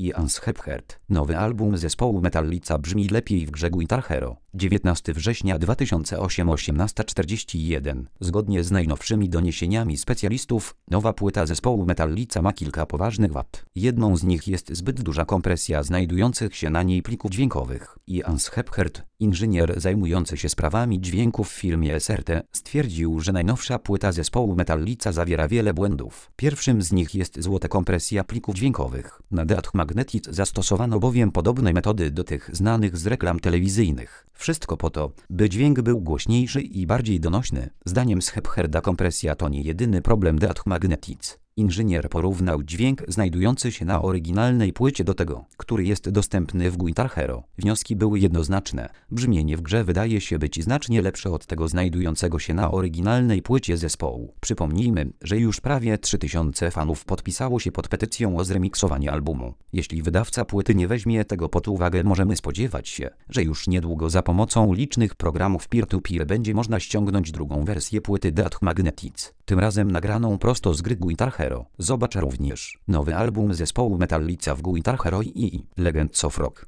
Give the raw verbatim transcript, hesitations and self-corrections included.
i Ans Hepherd. Nowy album zespołu Metallica brzmi lepiej w grze Guitar Hero. dziewiętnastego września dwa tysiące ósmego, osiemnasta czterdzieści jeden. Zgodnie z najnowszymi doniesieniami specjalistów, nowa płyta zespołu Metallica ma kilka poważnych wad. Jedną z nich jest zbyt duża kompresja znajdujących się na niej plików dźwiękowych. I Ans Hepherd, inżynier zajmujący się sprawami dźwięku w firmie S R T, stwierdził, że najnowsza płyta zespołu Metallica zawiera wiele błędów. Pierwszym z nich jest złota kompresja plików dźwiękowych. Na Death Magnetic zastosowano bowiem podobne metody do tych znanych z reklam telewizyjnych. Wszystko po to, by dźwięk był głośniejszy i bardziej donośny. Zdaniem Hepherda kompresja to nie jedyny problem Death Magnetic. Inżynier porównał dźwięk znajdujący się na oryginalnej płycie do tego, który jest dostępny w Guitar Hero. Wnioski były jednoznaczne. Brzmienie w grze wydaje się być znacznie lepsze od tego znajdującego się na oryginalnej płycie zespołu. Przypomnijmy, że już prawie trzy tysiące fanów podpisało się pod petycją o zremiksowanie albumu. Jeśli wydawca płyty nie weźmie tego pod uwagę, możemy spodziewać się, że już niedługo za pomocą licznych programów peer-to-peer będzie można ściągnąć drugą wersję płyty Death Magnetic. Tym razem nagraną prosto z gry Guitar Hero. Zobacz również nowy album zespołu Metallica w Guitar Hero i Legends of Rock.